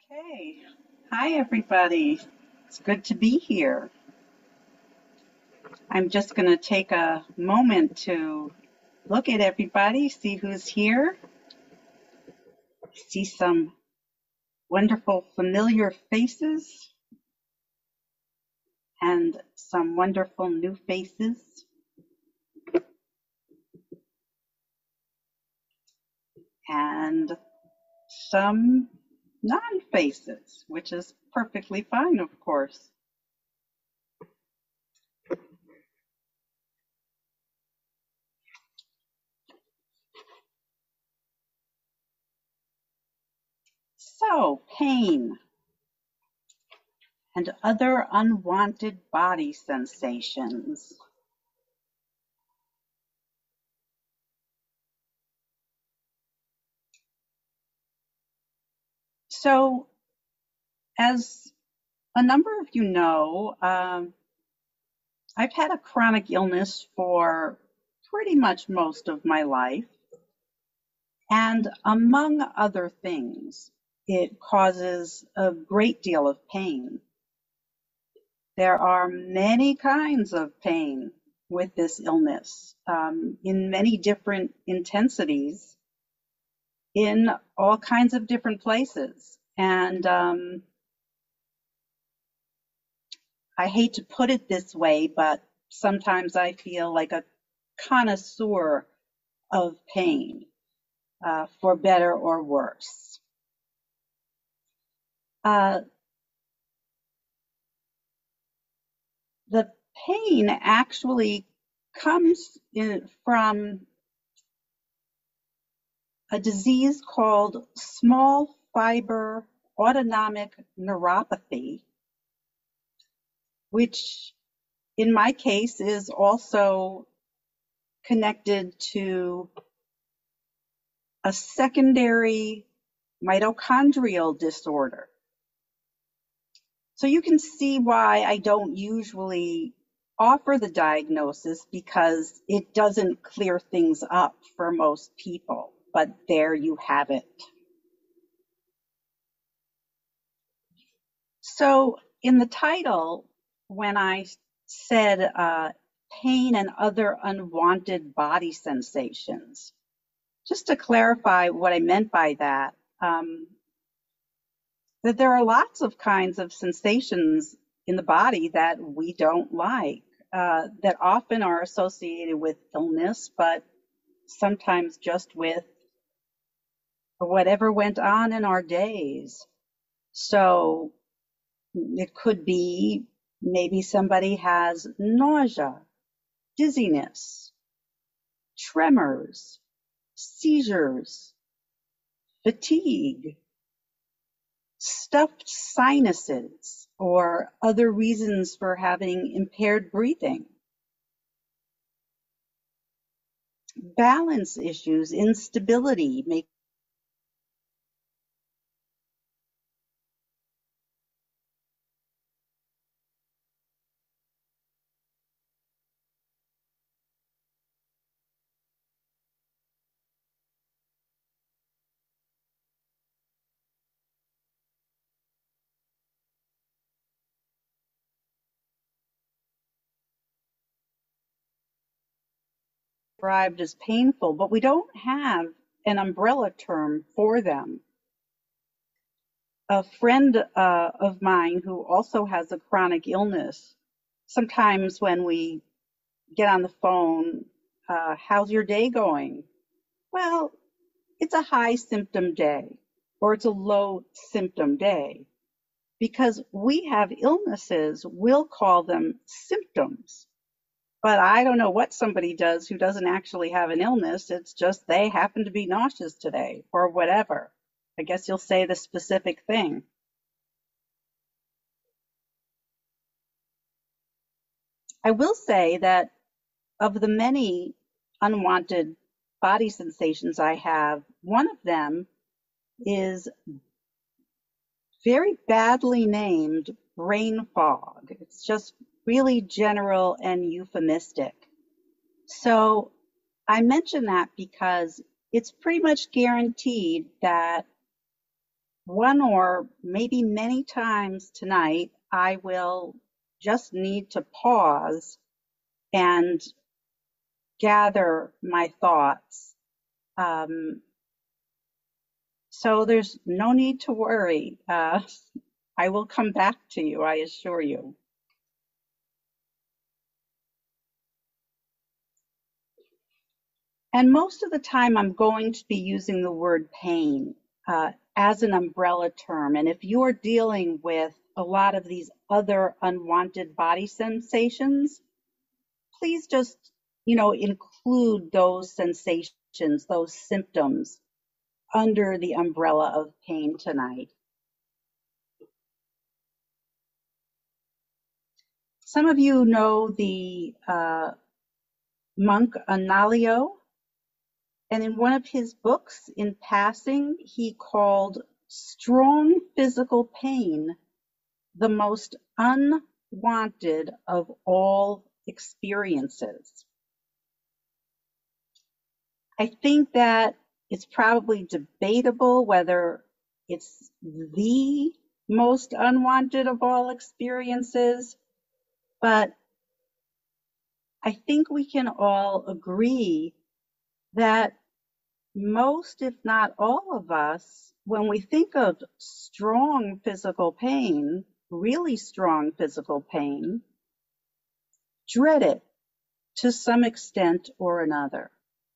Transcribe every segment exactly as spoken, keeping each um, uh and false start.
Okay. Hi, everybody. It's good to be here. I'm just going to take a moment to look at everybody, see who's here, see some wonderful familiar faces and some wonderful new faces, and some non-faces, which is perfectly fine, of course. So, pain and other unwanted body sensations. So, as a number of you know, um, I've had a chronic illness for pretty much most of my life. And among other things, it causes a great deal of pain. There are many kinds of pain with this illness, um, in many different intensities, in all kinds of different places. And um, I hate to put it this way, but sometimes I feel like a connoisseur of pain, uh, for better or worse. Uh, the pain actually comes in, from a disease called small fiber autonomic neuropathy, which in my case is also connected to a secondary mitochondrial disorder. So you can see why I don't usually offer the diagnosis, because it doesn't clear things up for most people, but there you have it. So in the title, when I said uh, pain and other unwanted body sensations, just to clarify what I meant by that, um, that there are lots of kinds of sensations in the body that we don't like, uh, that often are associated with illness, but sometimes just with whatever went on in our days. So it could be maybe somebody has nausea, dizziness, tremors, seizures, fatigue, stuffed sinuses, or other reasons for having impaired breathing, balance issues, instability, make described as painful, but we don't have an umbrella term for them. A friend uh, of mine who also has a chronic illness, sometimes when we get on the phone, uh, how's your day going? Well, it's a high symptom day, or it's a low symptom day. Because we have illnesses, we'll call them symptoms. But I don't know what somebody does who doesn't actually have an illness. It's just they happen to be nauseous today or whatever. I guess you'll say the specific thing. I will say that of the many unwanted body sensations I have, one of them is very badly named brain fog. It's just really general and euphemistic. So I mention that because it's pretty much guaranteed that one or maybe many times tonight, I will just need to pause and gather my thoughts. Um, so there's no need to worry. Uh, I will come back to you, I assure you. And most of the time, I'm going to be using the word pain uh, as an umbrella term. And if you are dealing with a lot of these other unwanted body sensations, please just, you know, include those sensations, those symptoms under the umbrella of pain tonight. Some of you know the uh, monk Analayo, and in one of his books, in passing, he called strong physical pain the most unwanted of all experiences. I think that it's probably debatable whether it's the most unwanted of all experiences, but I think we can all agree that most, if not all of us, when we think of strong physical pain, really strong physical pain, dread it to some extent or another.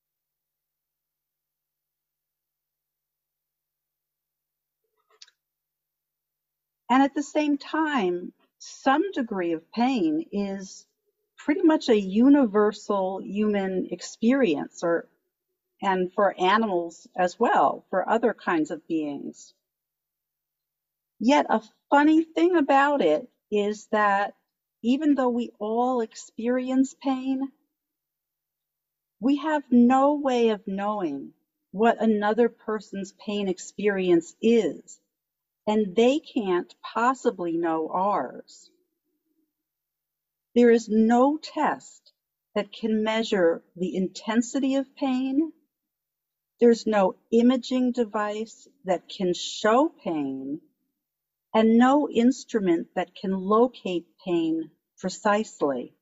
And at the same time, some degree of pain is pretty much a universal human experience, or and for animals as well, for other kinds of beings. Yet a funny thing about it is that even though we all experience pain, we have no way of knowing what another person's pain experience is, and they can't possibly know ours. There is no test that can measure the intensity of pain. There's no imaging device that can show pain, and no instrument that can locate pain precisely.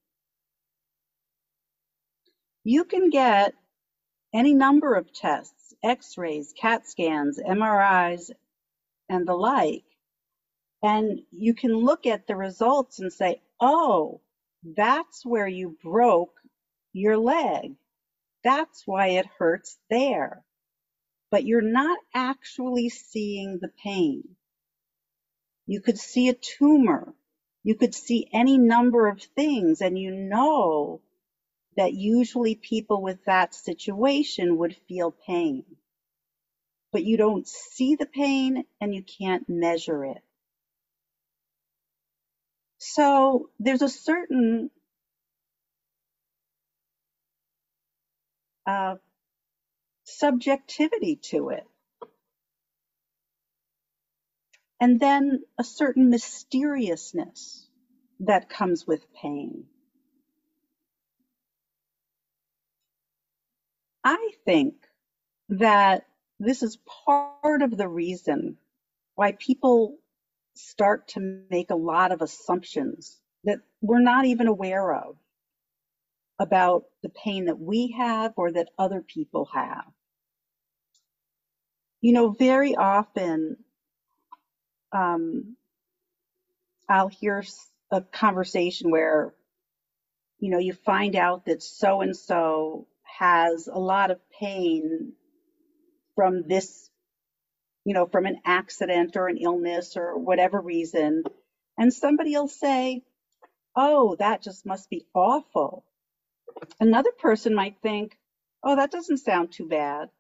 You can get any number of tests, x-rays, CAT scans, M R Is, and the like, and you can look at the results and say, oh, that's where you broke your leg. That's why it hurts there. But you're not actually seeing the pain. You could see a tumor. You could see any number of things, and you know that usually people with that situation would feel pain. But you don't see the pain and you can't measure it. So there's a certain uh, subjectivity to it. And then a certain mysteriousness that comes with pain. I think that this is part of the reason why people start to make a lot of assumptions that we're not even aware of about the pain that we have or that other people have. You know, very often um, I'll hear a conversation where, you know, you find out that so-and-so has a lot of pain from this, you know, from an accident or an illness or whatever reason. And somebody will say, oh, that just must be awful. Another person might think, oh, that doesn't sound too bad.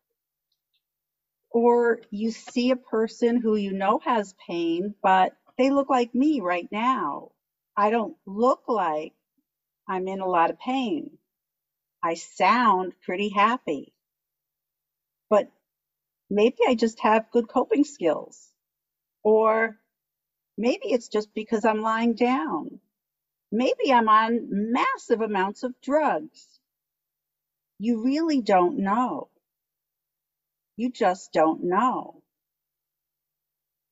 Or you see a person who you know has pain, but they look like me right now. I don't look like I'm in a lot of pain. I sound pretty happy. But maybe I just have good coping skills. Or maybe it's just because I'm lying down. Maybe I'm on massive amounts of drugs. You really don't know. You just don't know.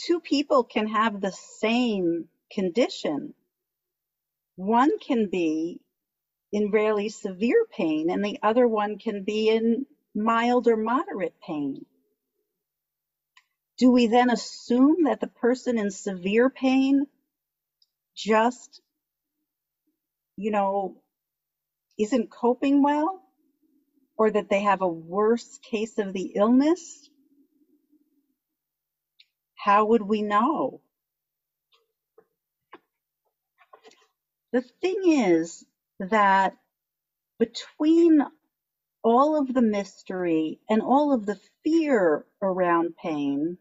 two people can have the same condition. One can be in rarely severe pain, and the other one can be in mild or moderate pain. Do we then assume that the person in severe pain just, you know, isn't coping well, or that they have a worse case of the illness? How would we know? The thing is that between all of the mystery and all of the fear around pain,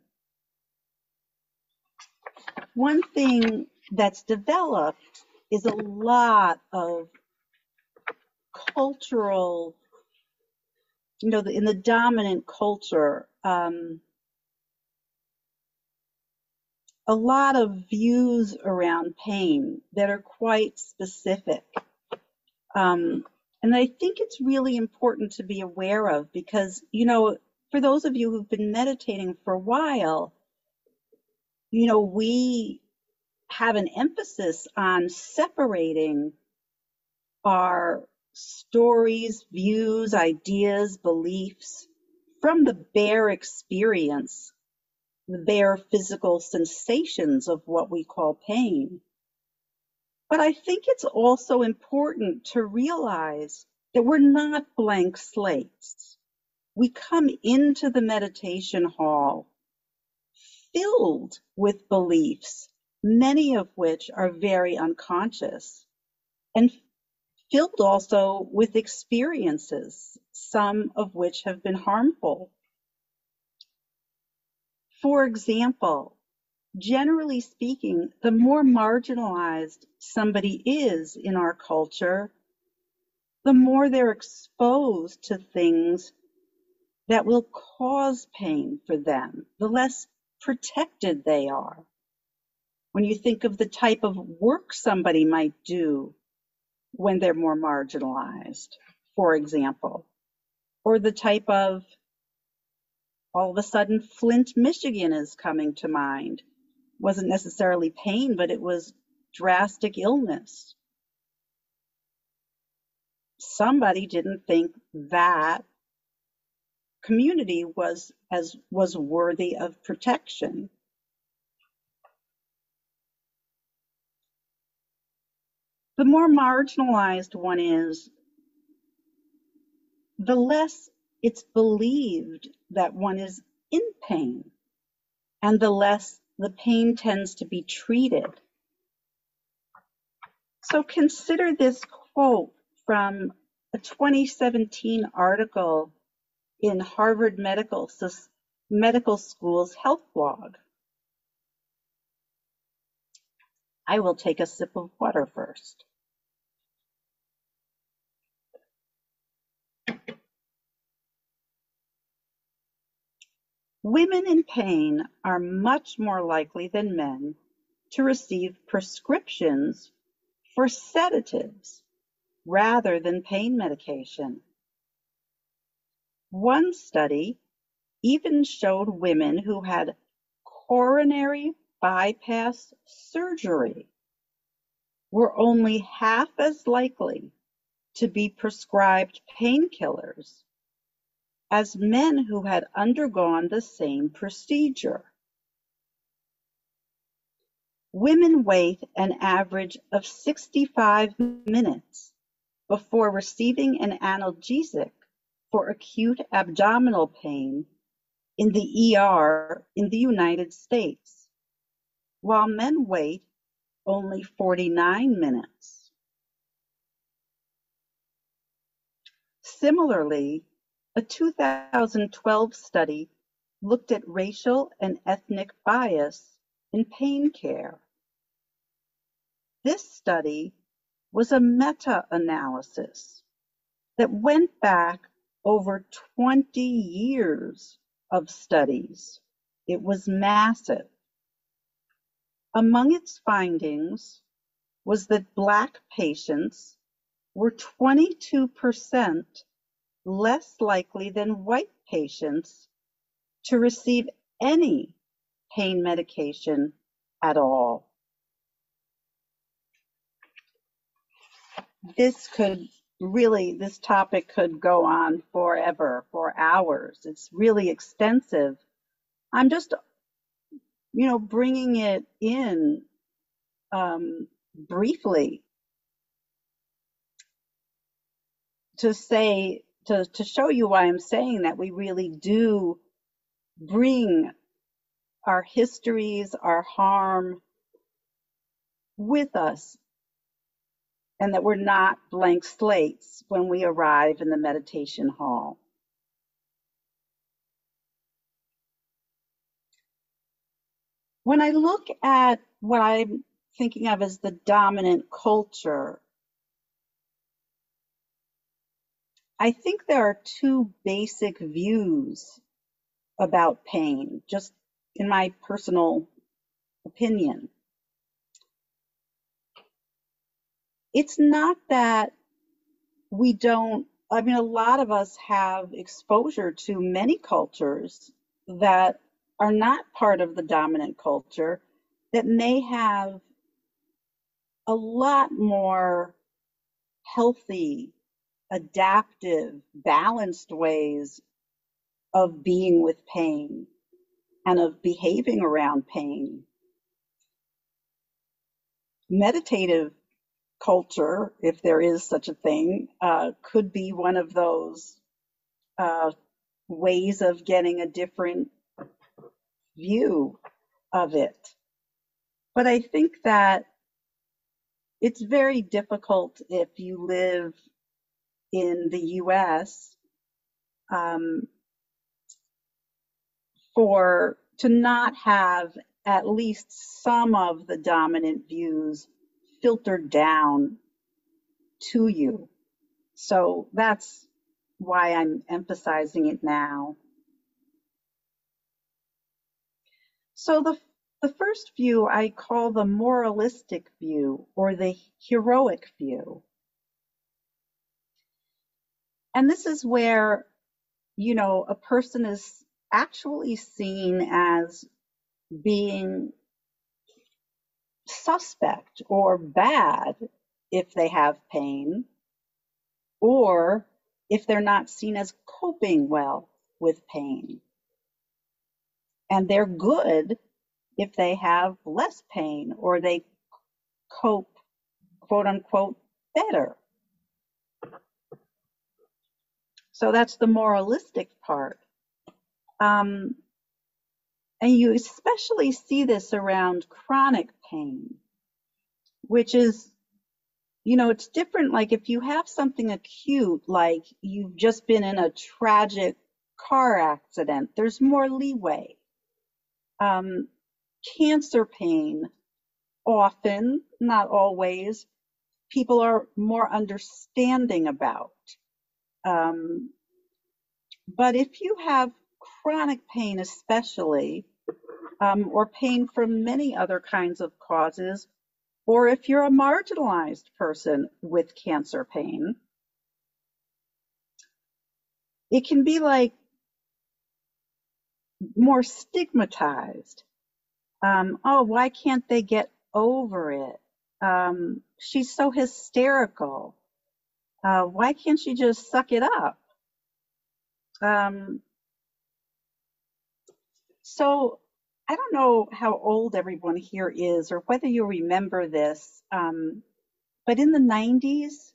one thing that's developed is a lot of cultural, you know, in the dominant culture, um, a lot of views around pain that are quite specific. Um, and I think it's really important to be aware of because, you know, for those of you who've been meditating for a while, you know, we have an emphasis on separating our stories, views, ideas, beliefs from the bare experience, the bare physical sensations of what we call pain. But I think it's also important to realize that we're not blank slates. We come into the meditation hall filled with beliefs, many of which are very unconscious, and filled also with experiences, some of which have been harmful. For example, generally speaking, the more marginalized somebody is in our culture, the more they're exposed to things that will cause pain for them, the less protected they are. When you think of the type of work somebody might do when they're more marginalized, for example, or the type of, all of a sudden, Flint, Michigan is coming to mind. Wasn't necessarily pain, but it was drastic illness. Somebody didn't think that community was as was worthy of protection. The more marginalized one is, the less it's believed that one is in pain, and the less the pain tends to be treated. So consider this quote from a twenty seventeen article in Harvard Medical, Medical School's health blog. I will take a sip of water first. Women in pain are much more likely than men to receive prescriptions for sedatives rather than pain medication. One study even showed women who had coronary bypass surgery were only half as likely to be prescribed painkillers as men who had undergone the same procedure. Women wait an average of sixty-five minutes before receiving an analgesic for acute abdominal pain in the E R in the United States, while men wait only forty-nine minutes. Similarly, a two thousand twelve study looked at racial and ethnic bias in pain care. This study was a meta-analysis that went back over twenty years of studies. It was massive. Among its findings was that Black patients were twenty-two percent less likely than white patients to receive any pain medication at all. This could really, this topic could go on forever, for hours. It's really extensive. I'm just, you know, bringing it in um, briefly to say, to, to show you why I'm saying that we really do bring our histories, our harm with us, and that we're not blank slates when we arrive in the meditation hall. When I look at what I'm thinking of as the dominant culture, I think there are two basic views about pain, just in my personal opinion. It's not that we don't, I mean, a lot of us have exposure to many cultures that are not part of the dominant culture that may have a lot more healthy, adaptive, balanced ways of being with pain and of behaving around pain. Meditative culture, if there is such a thing, uh, could be one of those uh, ways of getting a different view of it. But I think that it's very difficult if you live in the U S um, for to not have at least some of the dominant views filtered down to you. So that's why I'm emphasizing it now. So the the first view I call the moralistic view, or the heroic view. And this is where, you know, a person is actually seen as being suspect or bad if they have pain, or if they're not seen as coping well with pain. And they're good if they have less pain, or they cope, quote unquote, better. So that's the moralistic part. Um, and you especially see this around chronic pain, which is, you know, it's different. Like if you have something acute, like you've just been in a tragic car accident, there's more leeway. Um, cancer pain, often, not always, people are more understanding about. Um, but if you have chronic pain especially, um, or pain from many other kinds of causes, or if you're a marginalized person with cancer pain, it can be like more stigmatized. Um, oh, why can't they get over it? Um, she's so hysterical. Uh, why can't she just suck it up? Um, so I don't know how old everyone here is or whether you remember this, um, but in the nineties,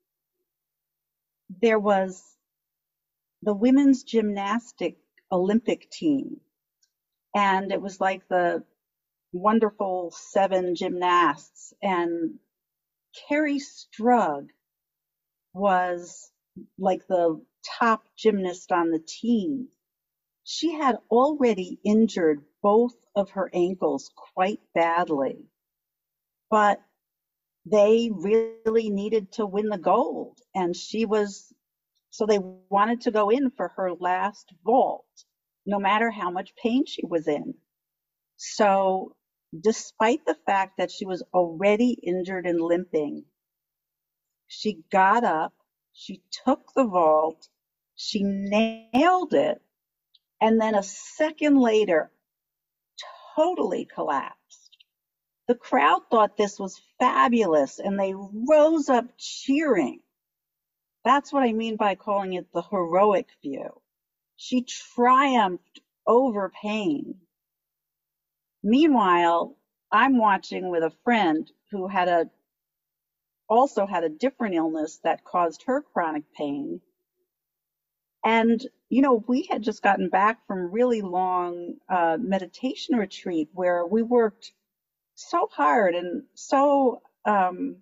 there was the women's gymnastic Olympic team. And it was like the wonderful seven gymnasts. And Carrie Strug was like the top gymnast on the team. She had already injured both of her ankles quite badly, but they really needed to win the gold. And she was, so they wanted to go in for her last vault, no matter how much pain she was in. So despite the fact that she was already injured and limping, she got up, she took the vault, she nailed it, and then a second later, totally collapsed. The crowd thought this was fabulous and they rose up cheering. That's what I mean by calling it the heroic view. She triumphed over pain. Meanwhile, I'm watching with a friend who had a also had a different illness that caused her chronic pain. And, you know, we had just gotten back from a really long uh, meditation retreat where we worked so hard and so, um,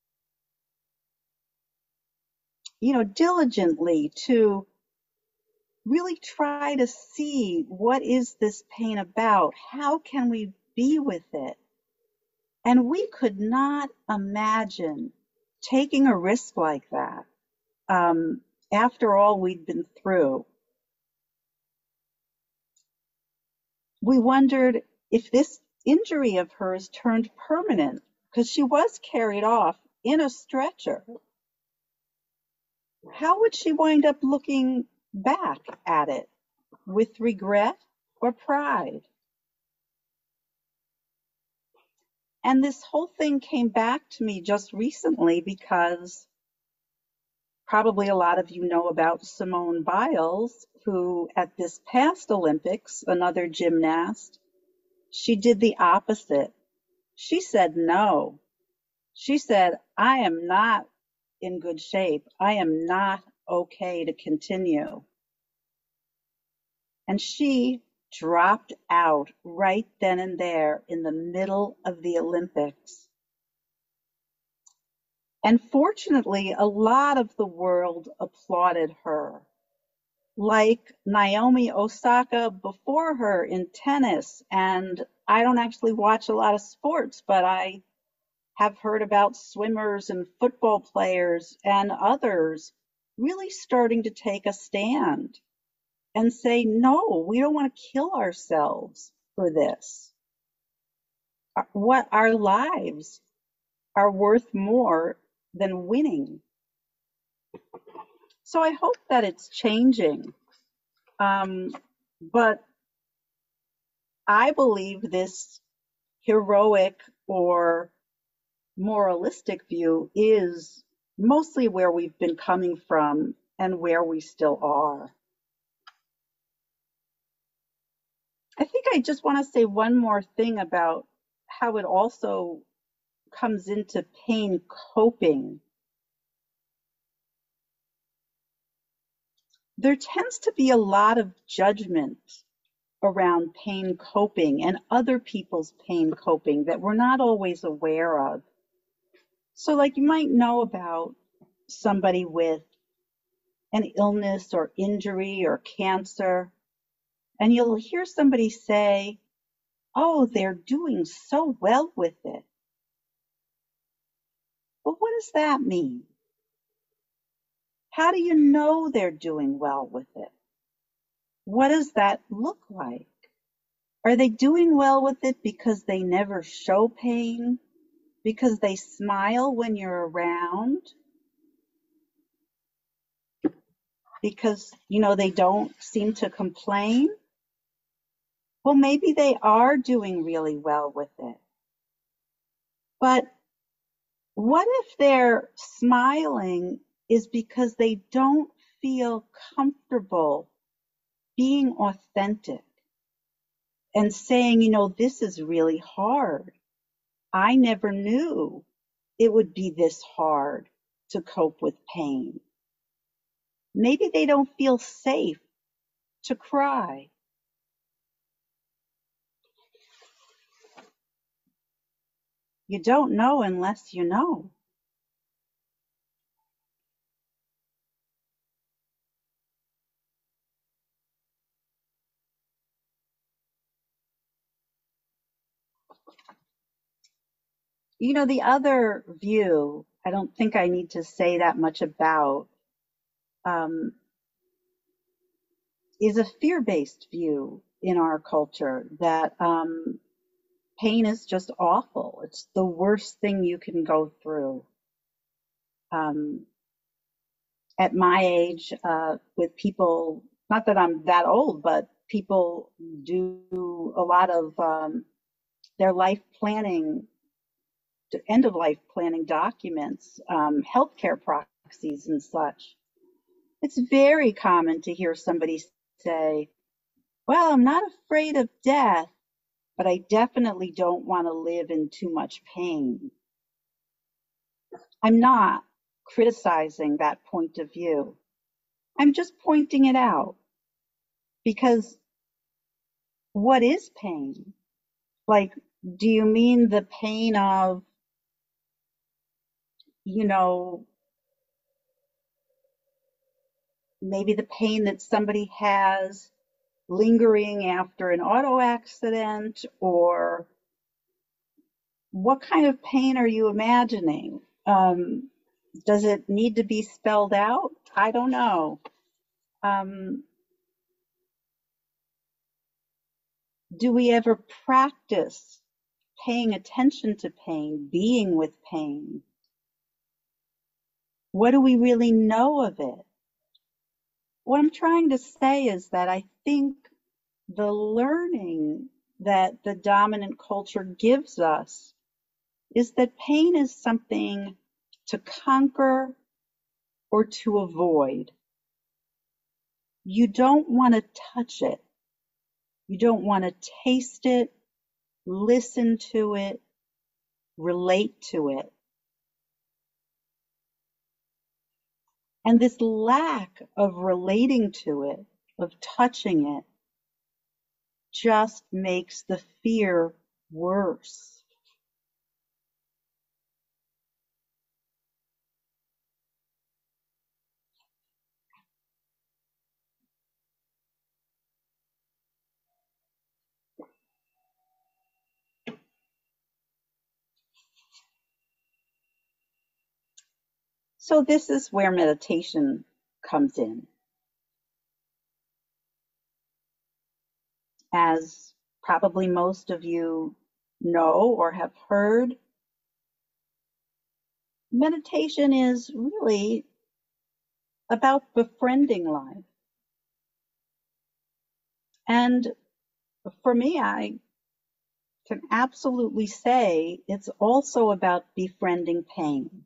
you know, diligently to really try to see what is this pain about? How can we be with it? And we could not imagine taking a risk like that um, after all we'd been through. We wondered if this injury of hers turned permanent, because she was carried off in a stretcher. How would she wind up looking back at it? With regret or pride? And this whole thing came back to me just recently because probably a lot of you know about Simone Biles, who at this past Olympics, another gymnast, she did the opposite. She said no. She said, I am not in good shape. I am not okay to continue. And she dropped out right then and there in the middle of the Olympics. And fortunately, a lot of the world applauded her, like Naomi Osaka before her in tennis. And I don't actually watch a lot of sports, but I have heard about swimmers and football players and others really starting to take a stand and say, no, we don't want to kill ourselves for this. What our lives are worth more than winning. So I hope that it's changing. Um, but I believe this heroic or moralistic view is mostly where we've been coming from and where we still are. I think I just want to say one more thing about how it also comes into pain coping. There tends to be a lot of judgment around pain coping and other people's pain coping that we're not always aware of. So like you might know about somebody with an illness or injury or cancer, and you'll hear somebody say, oh, they're doing so well with it. Well, what does that mean? How do you know they're doing well with it? What does that look like? Are they doing well with it because they never show pain? Because they smile when you're around? Because, you know, they don't seem to complain? Well, maybe they are doing really well with it. But what if their smiling is because they don't feel comfortable being authentic and saying, you know, this is really hard. I never knew it would be this hard to cope with pain. Maybe they don't feel safe to cry. You don't know unless you know. You know, the other view, I don't think I need to say that much about, um, is a fear-based view in our culture that um, pain is just awful. It's the worst thing you can go through. Um, at my age, uh, with people, not that I'm that old, but people do a lot of um, their life planning, end of life planning documents, um, healthcare proxies and such. It's very common to hear somebody say, well, I'm not afraid of death, but I definitely don't want to live in too much pain. I'm not criticizing that point of view. I'm just pointing it out, because what is pain? Like, do you mean the pain of, you know, maybe the pain that somebody has lingering after an auto accident, or what kind of pain are you imagining? Um, does it need to be spelled out? I don't know. Um, do we ever practice paying attention to pain, being with pain? What do we really know of it? What I'm trying to say is that I think the learning that the dominant culture gives us is that pain is something to conquer or to avoid. You don't want to touch it. You don't want to taste it, listen to it, relate to it. And this lack of relating to it, of touching it, just makes the fear worse. So this is where meditation comes in. As probably most of you know or have heard, meditation is really about befriending life. And for me, I can absolutely say it's also about befriending pain.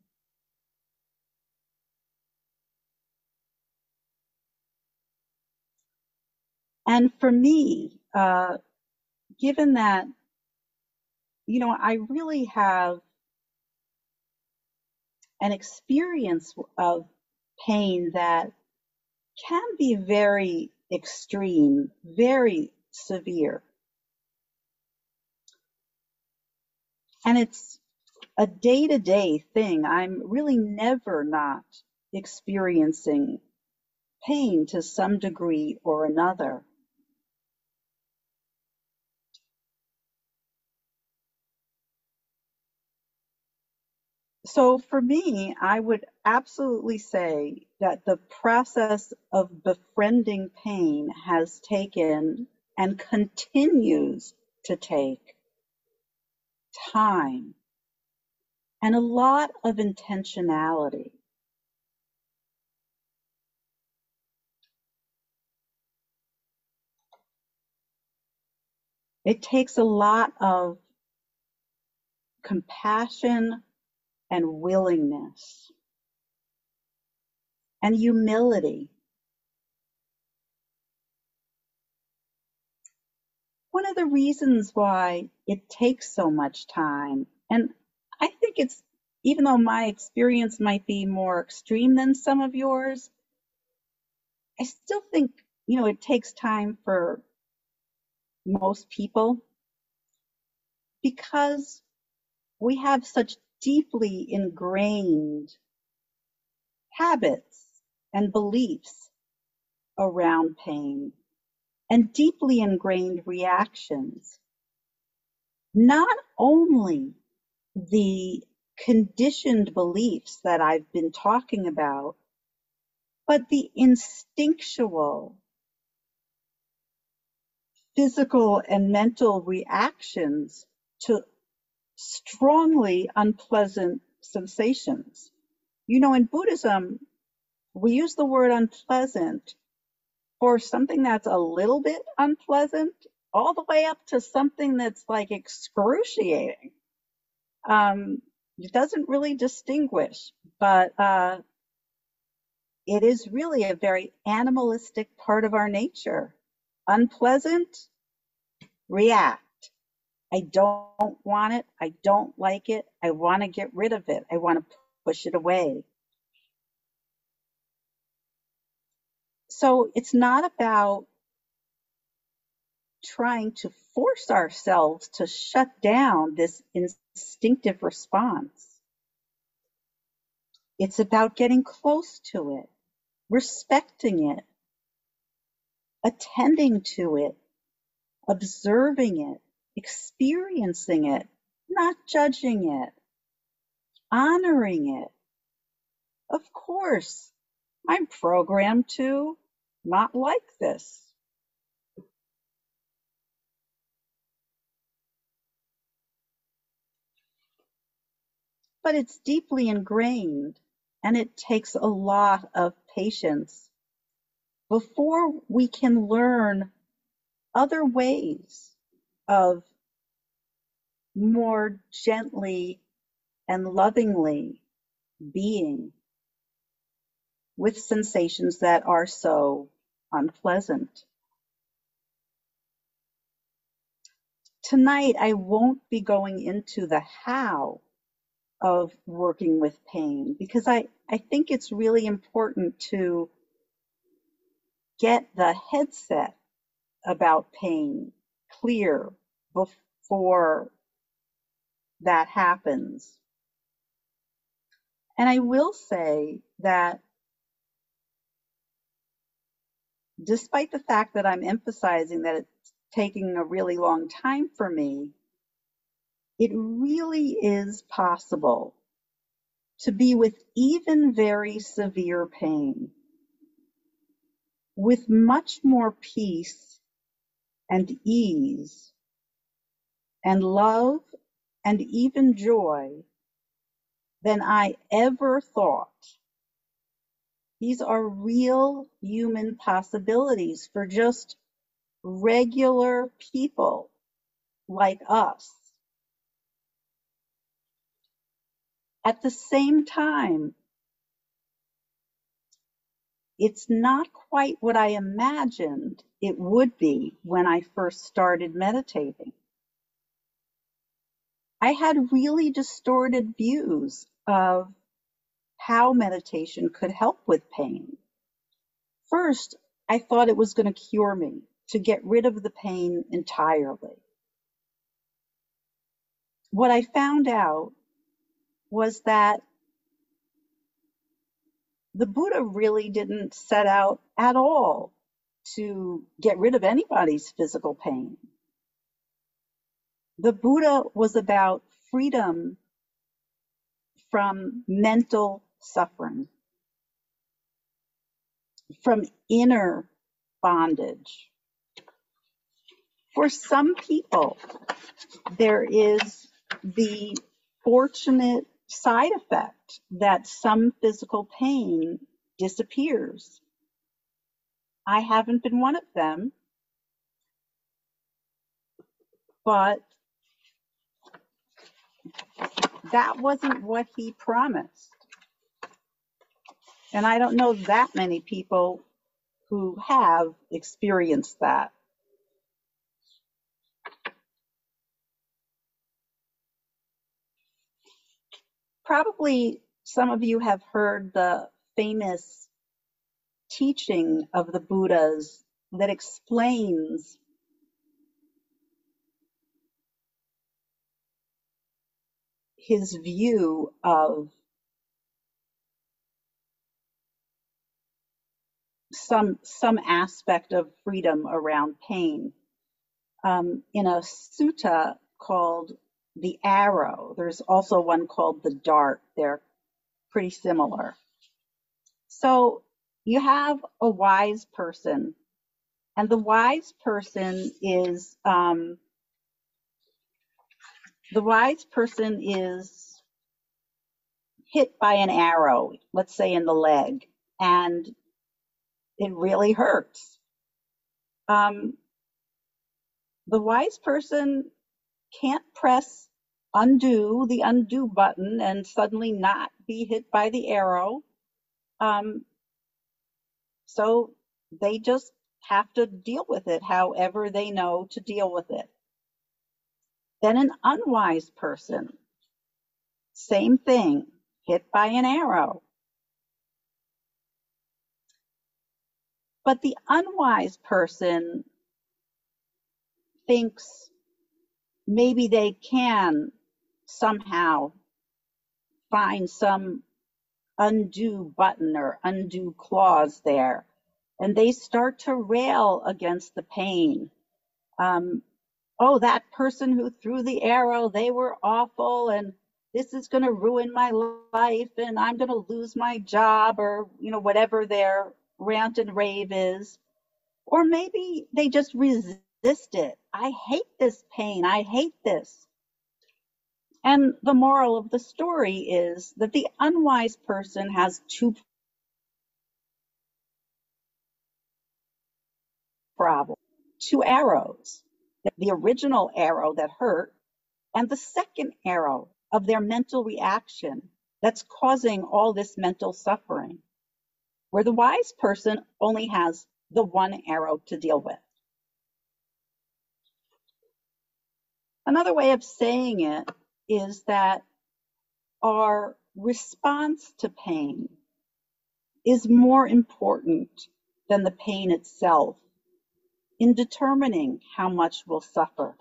And for me, uh, given that, you know, I really have an experience of pain that can be very extreme, very severe. And it's a day-to-day thing. I'm really never not experiencing pain to some degree or another. So for me, I would absolutely say that the process of befriending pain has taken and continues to take time and a lot of intentionality. It takes a lot of compassion and willingness and humility. One of the reasons why it takes so much time, and I think it's, even though my experience might be more extreme than some of yours, I still think, you know, it takes time for most people because we have such deeply ingrained habits and beliefs around pain and deeply ingrained reactions. Not only the conditioned beliefs that I've been talking about, but the instinctual physical and mental reactions to strongly unpleasant sensations. You know, in Buddhism, we use the word unpleasant for something that's a little bit unpleasant all the way up to something that's like excruciating. Um, it doesn't really distinguish, but uh, it is really a very animalistic part of our nature. Unpleasant, react. I don't want it. I don't like it. I want to get rid of it. I want to push it away. So it's not about trying to force ourselves to shut down this instinctive response. It's about getting close to it, respecting it, attending to it, observing it, experiencing it, not judging it, honoring it. Of course, I'm programmed to not like this. But it's deeply ingrained, and it takes a lot of patience before we can learn other ways of more gently and lovingly being with sensations that are so unpleasant. Tonight, I won't be going into the how of working with pain because I, I think it's really important to get the headset about pain clear before that happens. And I will say that despite the fact that I'm emphasizing that it's taking a really long time for me, it really is possible to be with even very severe pain with much more peace and ease and love and even joy than I ever thought. These are real human possibilities for just regular people like us. At the same time, it's not quite what I imagined it would be when I first started meditating. I had really distorted views of how meditation could help with pain. First, I thought it was going to cure me, to get rid of the pain entirely. What I found out was that the Buddha really didn't set out at all to get rid of anybody's physical pain. The Buddha was about freedom from mental suffering, from inner bondage. For some people, there is the fortunate side effect that some physical pain disappears. I haven't been one of them, but that wasn't what he promised. And I don't know that many people who have experienced that. Probably some of you have heard the famous teaching of the Buddhas that explains his view of some some aspect of freedom around pain. Um, in a sutta called the Arrow, there's also one called the Dart. They're pretty similar. So you have a wise person, and the wise person is um, the wise person is hit by an arrow, let's say in the leg, and it really hurts. Um, the wise person can't press undo, the undo button, and suddenly not be hit by the arrow. Um, so they just have to deal with it however they know to deal with it. Then an unwise person, same thing, hit by an arrow. But the unwise person thinks maybe they can somehow find some undo button or undo clause there, and they start to rail against the pain. Um, oh, that person who threw the arrow, they were awful, and this is going to ruin my life, and I'm going to lose my job, or you know, whatever their rant and rave is. Or maybe they just resist it. I hate this pain. I hate this. And the moral of the story is that the unwise person has two problems, two arrows. The original arrow that hurt, and the second arrow of their mental reaction that's causing all this mental suffering, where the wise person only has the one arrow to deal with. Another way of saying it is that our response to pain is more important than the pain itself in determining how much we'll suffer.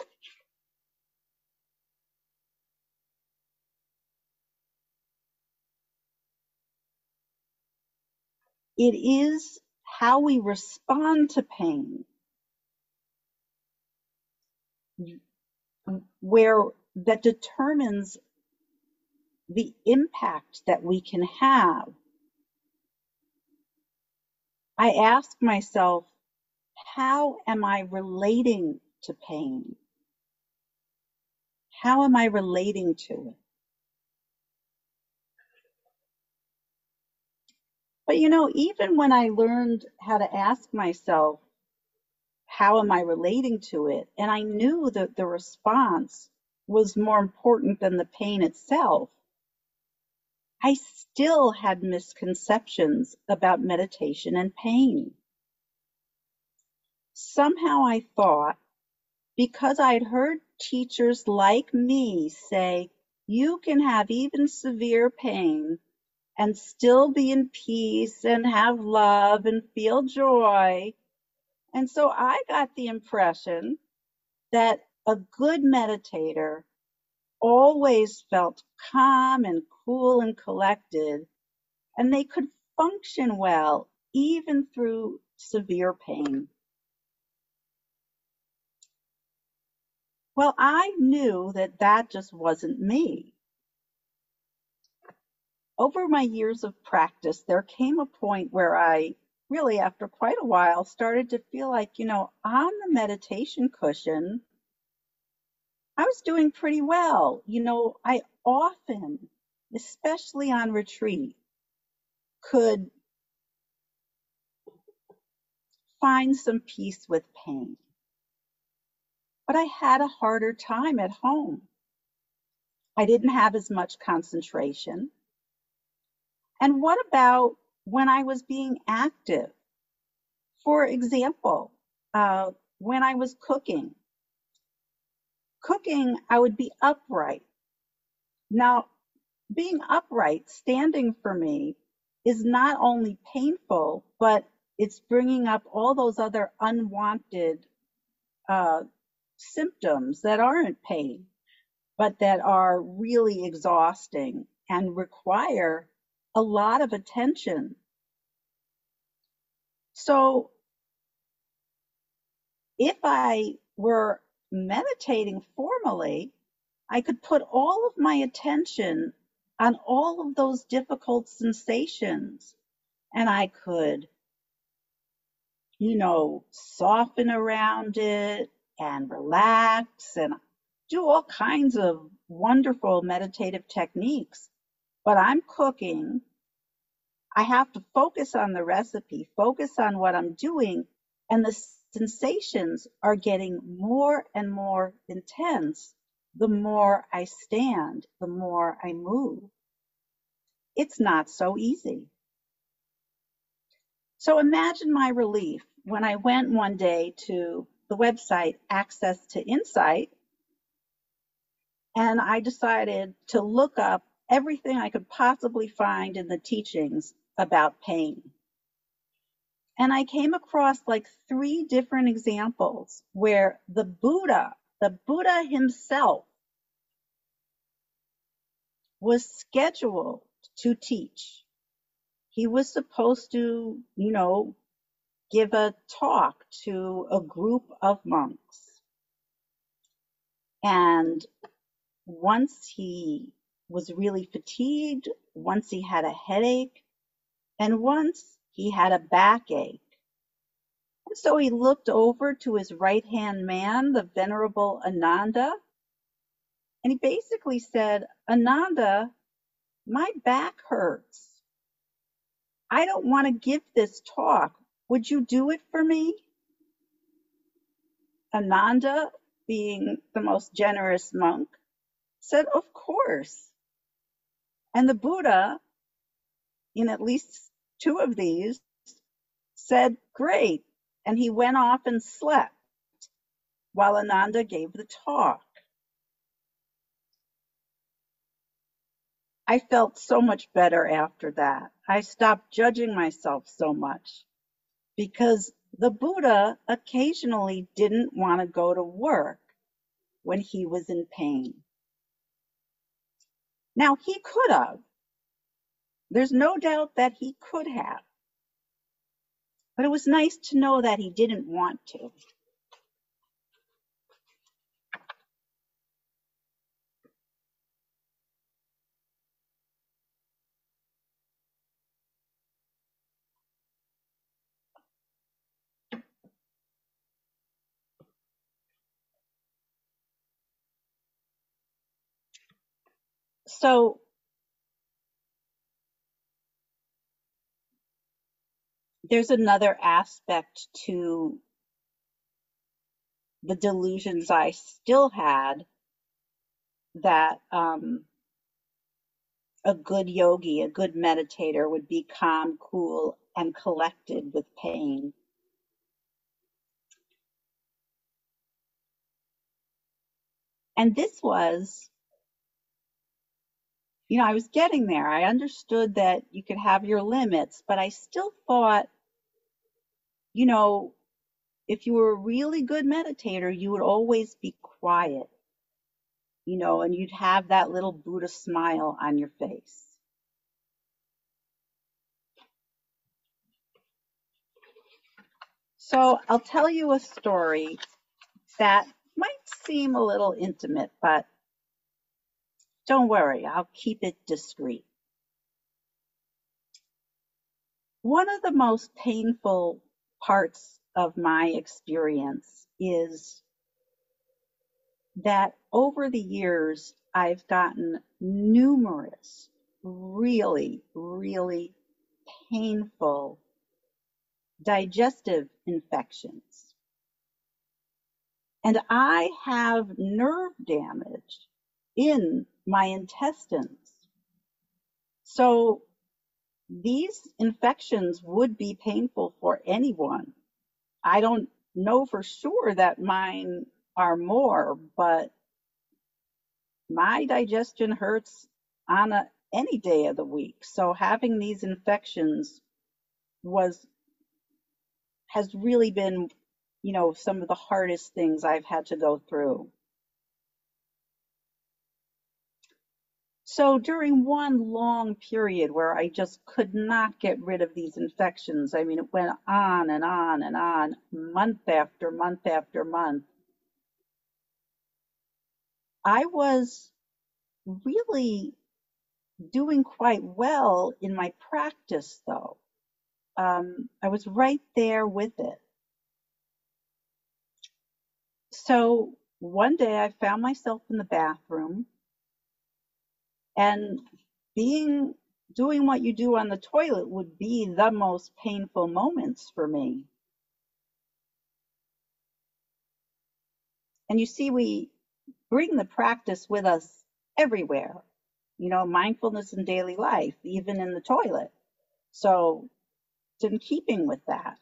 It is how we respond to pain where that determines the impact that we can have. I ask myself, how am I relating to pain? How am I relating to it? But you know, even when I learned how to ask myself, how am I relating to it? And I knew that the response was more important than the pain itself, I still had misconceptions about meditation and pain. Somehow I thought, because I'd heard teachers like me say, you can have even severe pain and still be in peace and have love and feel joy. And so I got the impression that a good meditator always felt calm and cool and collected, and they could function well even through severe pain. Well, I knew that that just wasn't me. Over my years of practice, there came a point where I really, after quite a while, started to feel like, you know, on the meditation cushion, I was doing pretty well. You know, I often, especially on retreat, could find some peace with pain. But I had a harder time at home. I didn't have as much concentration. And what about when I was being active? For example, uh, when I was cooking, cooking, I would be upright. Now, being upright, standing for me, is not only painful, but it's bringing up all those other unwanted uh, symptoms that aren't pain, but that are really exhausting and require a lot of attention. So if I were meditating formally, I could put all of my attention on all of those difficult sensations, and I could, you know, soften around it and relax and do all kinds of wonderful meditative techniques. But I'm cooking. I have to focus on the recipe, focus on what I'm doing, and the sensations are getting more and more intense the more I stand, the more I move. It's not so easy. So imagine my relief when I went one day to the website Access to Insight, and I decided to look up everything I could possibly find in the teachings about pain. And I came across like three different examples where the Buddha, the Buddha himself, was scheduled to teach. He was supposed to, you know, give a talk to a group of monks. And once he was really fatigued, once he had a headache, and once he had a backache. And so he looked over to his right-hand man, the Venerable Ananda, and he basically said, Ananda, my back hurts. I don't want to give this talk. Would you do it for me? Ananda, being the most generous monk, said, of course. And the Buddha, in at least two of these, said, great. And he went off and slept while Ananda gave the talk. I felt so much better after that. I stopped judging myself so much because the Buddha occasionally didn't want to go to work when he was in pain. Now, he could have. There's no doubt that he could have. But it was nice to know that he didn't want to. So there's another aspect to the delusions I still had that um, a good yogi, a good meditator would be calm, cool, and collected with pain. And this was, you know, I was getting there. I understood that you could have your limits, but I still thought, you know, if you were a really good meditator, you would always be quiet, you know, and you'd have that little Buddha smile on your face. So I'll tell you a story that might seem a little intimate, but don't worry, I'll keep it discreet. One of the most painful parts of my experience is that over the years, I've gotten numerous really, really painful digestive infections. And I have nerve damage in my intestines. So these infections would be painful for anyone. I don't know for sure that mine are more, but my digestion hurts on a, any day of the week. So having these infections was has really been, you know, some of the hardest things I've had to go through. So during one long period where I just could not get rid of these infections, I mean, it went on and on and on, month after month after month, I was really doing quite well in my practice, though. Um, I was right there with it. So one day I found myself in the bathroom, and being doing what you do on the toilet would be the most painful moments for me. And you see, we bring the practice with us everywhere, you know, mindfulness in daily life, even in the toilet. So it's in keeping with that.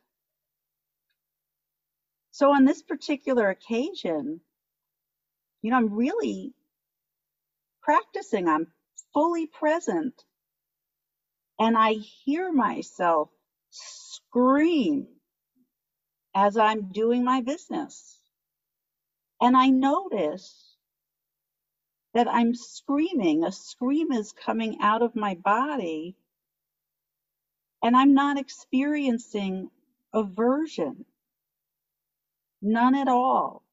So on this particular occasion, you know, I'm really practicing, I'm fully present, and I hear myself scream as I'm doing my business. And I notice that I'm screaming, a scream is coming out of my body, and I'm not experiencing aversion, none at all,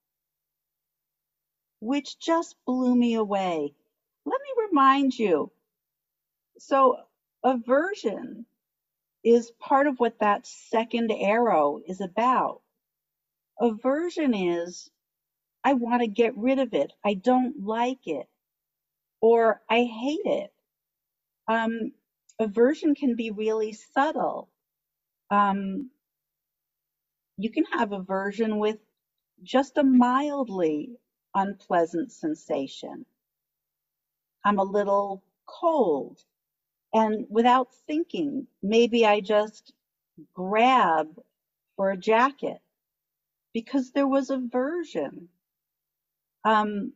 which just blew me away. Let me remind you, so aversion is part of what that second arrow is about. Aversion is, I want to get rid of it. I don't like it. Or I hate it. Um, aversion can be really subtle. Um, you can have aversion with just a mildly unpleasant sensation. I'm a little cold, and without thinking, maybe I just grab for a jacket because there was aversion. Um,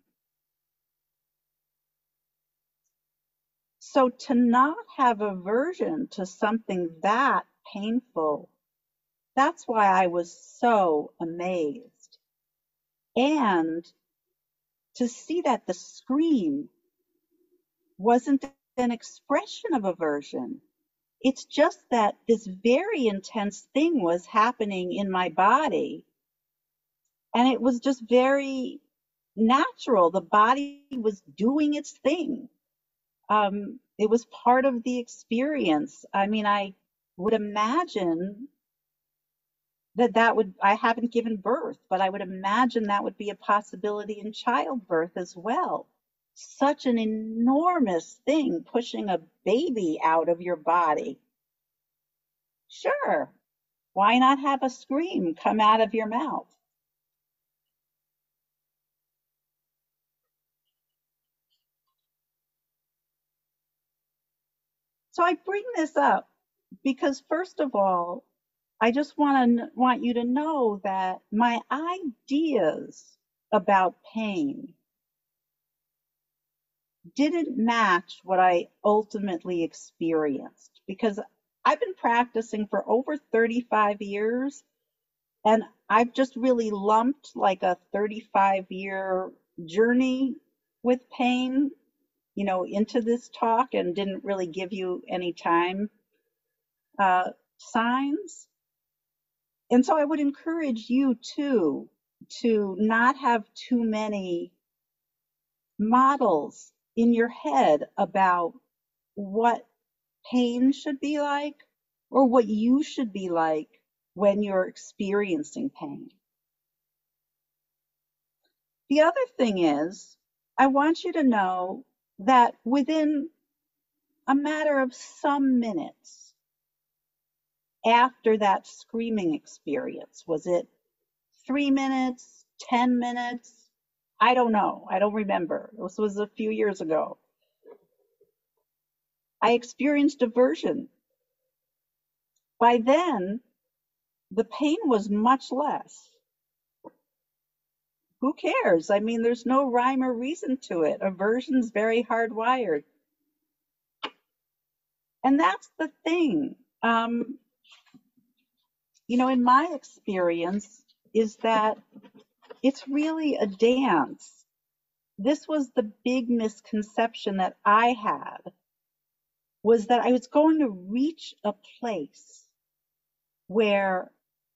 so to not have aversion to something that painful, that's why I was so amazed. And to see that the scream wasn't an expression of aversion. It's just that this very intense thing was happening in my body, and it was just very natural. The body was doing its thing. Um, it was part of the experience. I mean, I would imagine that that would, I haven't given birth, but I would imagine that would be a possibility in childbirth as well. Such an enormous thing, pushing a baby out of your body. Sure, why not have a scream come out of your mouth? So I bring this up because, first of all, I just want to want you to know that my ideas about pain didn't match what I ultimately experienced, because I've been practicing for over thirty-five years, and I've just really lumped like a thirty-five year journey with pain, you know, into this talk, and didn't really give you any time uh, signs. And so I would encourage you too to not have too many models in your head about what pain should be like or what you should be like when you're experiencing pain. The other thing is, I want you to know that within a matter of some minutes after that screaming experience, was it three minutes, ten minutes? I don't know. I don't remember. This was a few years ago. I experienced aversion. By then, the pain was much less. Who cares? I mean, there's no rhyme or reason to it. Aversion's very hardwired. And that's the thing. Um, you know, in my experience, is that it's really a dance. This was the big misconception that I had, was that I was going to reach a place where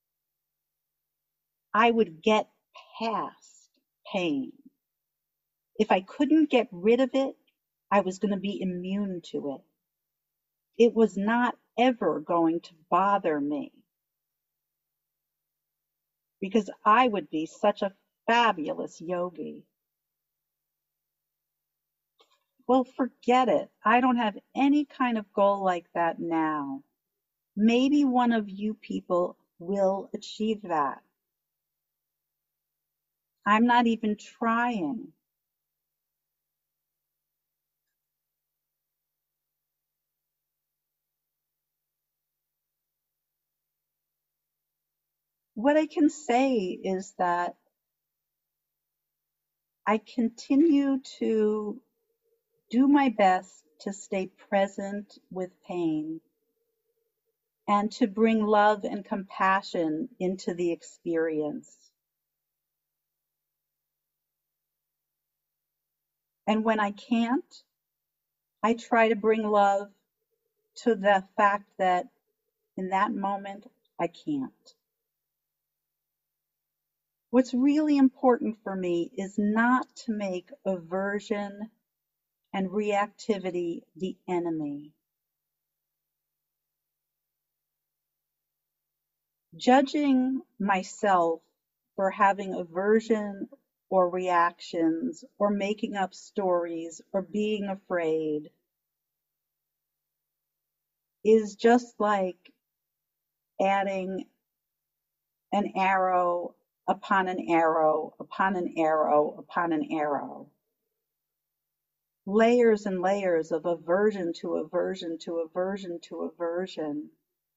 I would get past pain. If I couldn't get rid of it, I was going to be immune to it. It was not ever going to bother me, because I would be such a fabulous yogi. Well, forget it. I don't have any kind of goal like that now. Maybe one of you people will achieve that. I'm not even trying. What I can say is that I continue to do my best to stay present with pain and to bring love and compassion into the experience. And when I can't, I try to bring love to the fact that in that moment, I can't. What's really important for me is not to make aversion and reactivity the enemy. Judging myself for having aversion or reactions or making up stories or being afraid is just like adding an arrow upon an arrow upon an arrow upon an arrow. Layers and layers of aversion to aversion to aversion to aversion.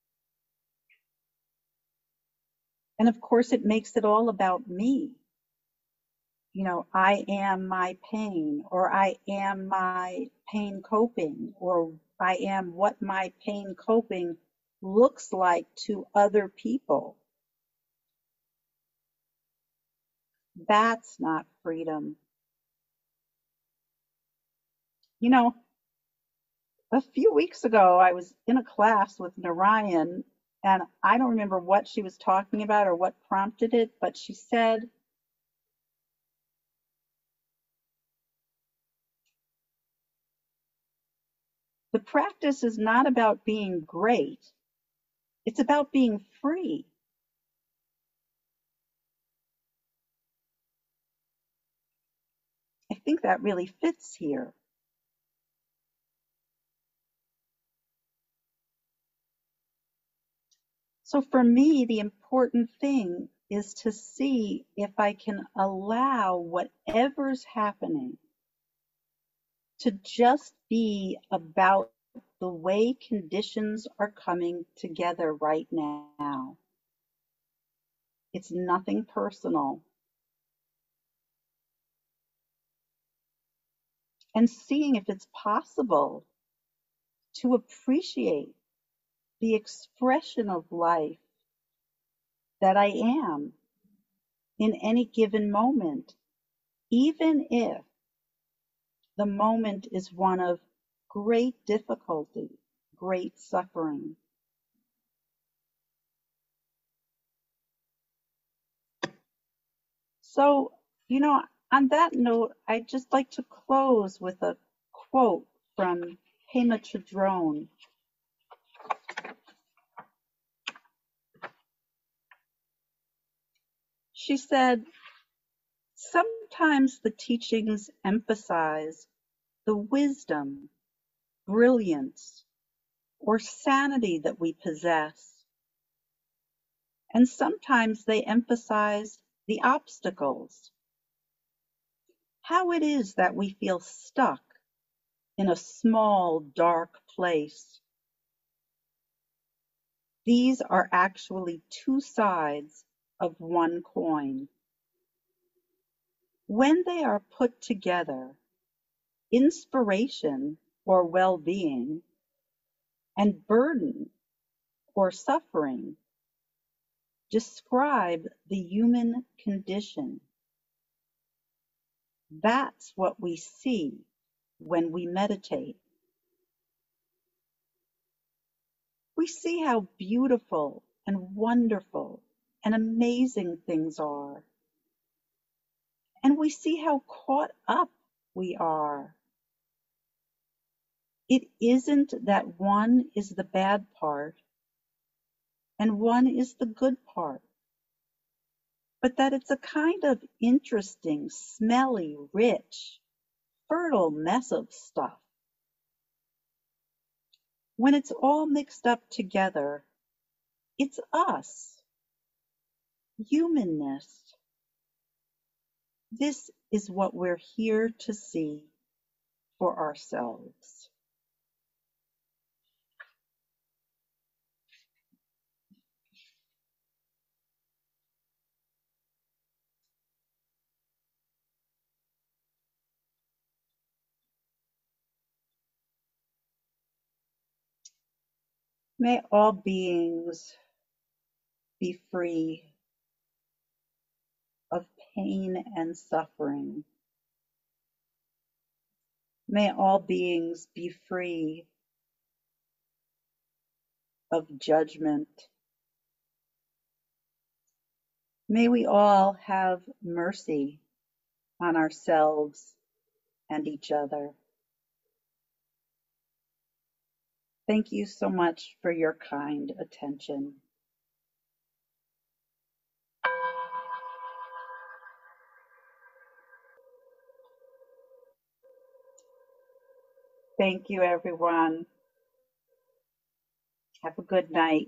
And of course, it makes it all about me. You know, I am my pain, or I am my pain coping, or I am what my pain coping looks like to other people. That's not freedom. You know, a few weeks ago, I was in a class with Narayan, and I don't remember what she was talking about or what prompted it, but she said, the practice is not about being great, it's about being free. I think that really fits here. So for me, the important thing is to see if I can allow whatever's happening to just be about the way conditions are coming together right now. It's nothing personal. And seeing if it's possible to appreciate the expression of life that I am in any given moment, even if the moment is one of great difficulty, great suffering. So, you know, on that note, I'd just like to close with a quote from Pema Chodron. She said, sometimes the teachings emphasize the wisdom, brilliance, or sanity that we possess. And sometimes they emphasize the obstacles, how it is that we feel stuck in a small, dark place. These are actually two sides of one coin. When they are put together, inspiration or well-being and burden or suffering describe the human condition. That's what we see when we meditate. We see how beautiful and wonderful and amazing things are. And we see how caught up we are. It isn't that one is the bad part and one is the good part, but that it's a kind of interesting, smelly, rich, fertile mess of stuff. When it's all mixed up together, it's us, humanness. This is what we're here to see for ourselves. May all beings be free of pain and suffering. May all beings be free of judgment. May we all have mercy on ourselves and each other. Thank you so much for your kind attention. Thank you, everyone. Have a good night.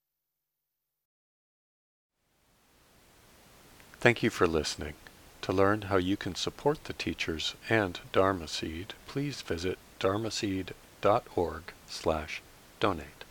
Thank you for listening. To learn how you can support the teachers and Dharma Seed, please visit dharmaseed dot org slash donate.